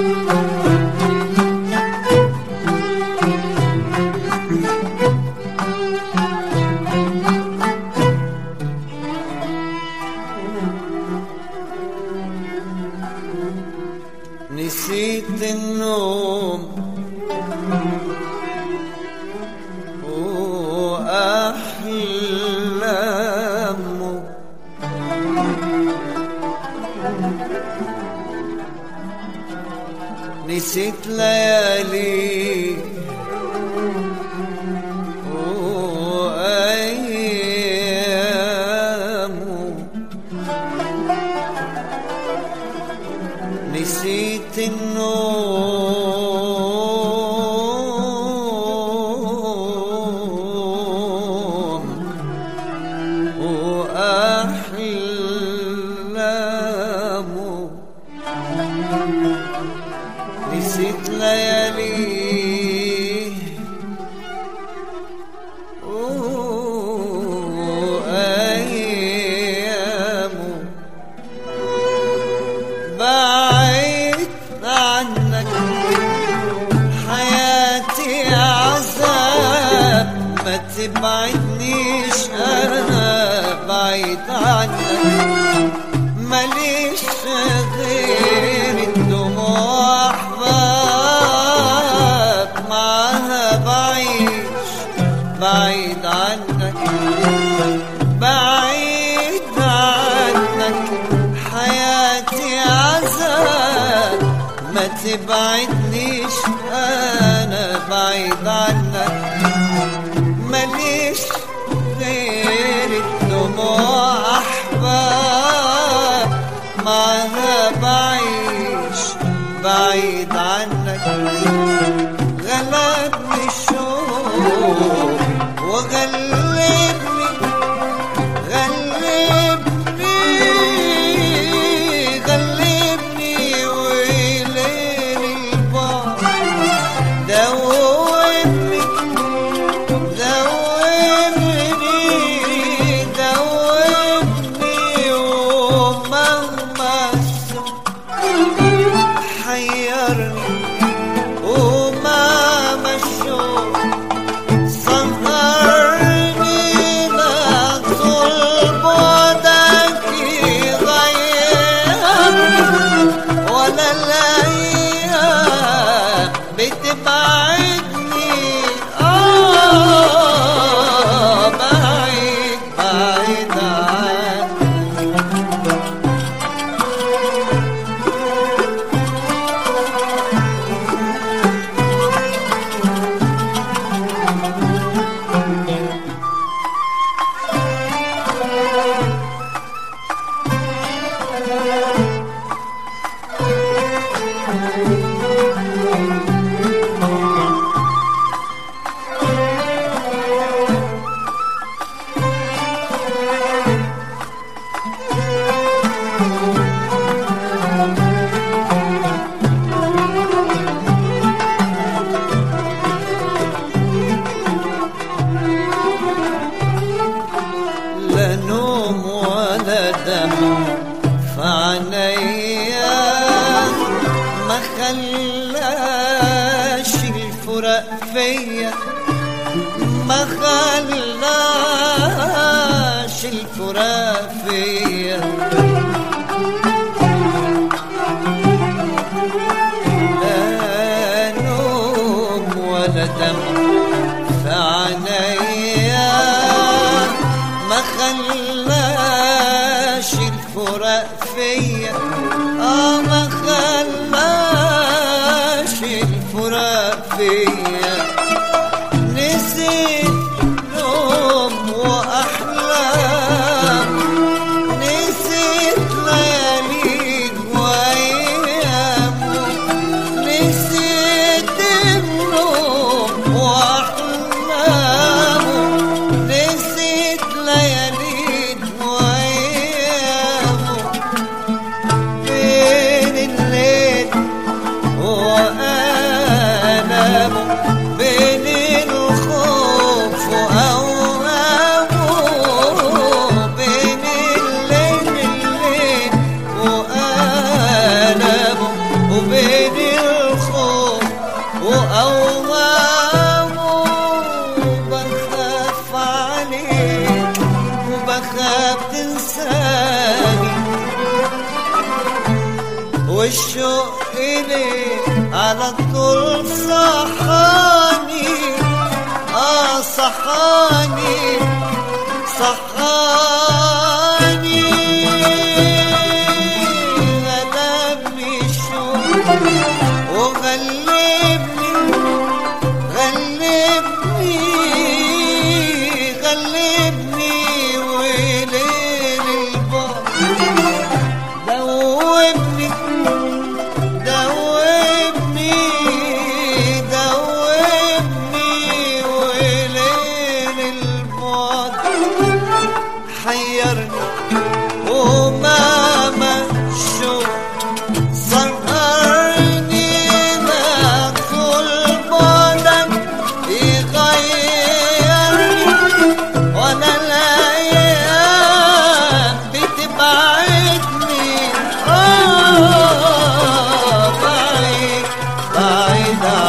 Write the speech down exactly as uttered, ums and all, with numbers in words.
نسيت النوم وأحلامه، نسيت ليالي وأيامه، نسيت النوم وأحلامه، نسيت لياليه وأيامه، بعيد عنك حياتي عذاب، ما تبعدنيش أنا بعيد عنك، ماليش غير الدموع أحباب، معاها بعيش بعيد عنك، بعيد عنك حياتي عذاب، ما تبعدنيش أنا بعيد عنك، ماليش غير الدموع أحباب، معاها بعيش بعيد عنك، غلبني الشوق وغلبني غلبني غلبني وليل البعد دوبني دوبني دوبني، ومهما السوق حيرني ومهما الشوق سهرني، لا طول بعدك يغيرني ولا الأيام بتبعدني، آه بعيد بعيد عنك. لا نوم ولا دم في عينيا، ما خلاش الفراق فيا، ما خلاش الفراق فيا، لا نوم ولا دم في عينيا، ما خلاش الفراق فيا، اه ما خلاش الفراق فيا، نسيت نوم وأحلام، نسيت ليالي وأيام، نسيت النوم وأحلام، نسيت ليالي وأيام، بين الليل وآلامه، والشوق إليه على طول صحاني، آه صحاني صحاني. غلبني الشوق وغلبني غلبني غلبني وليل البعد دوبني دوبني دوبني وليل البعد حيرني وماما الشوق سهرني. ما طول بعدك يغيرني وانا الايام بتبعدني، آه بعيد بعيد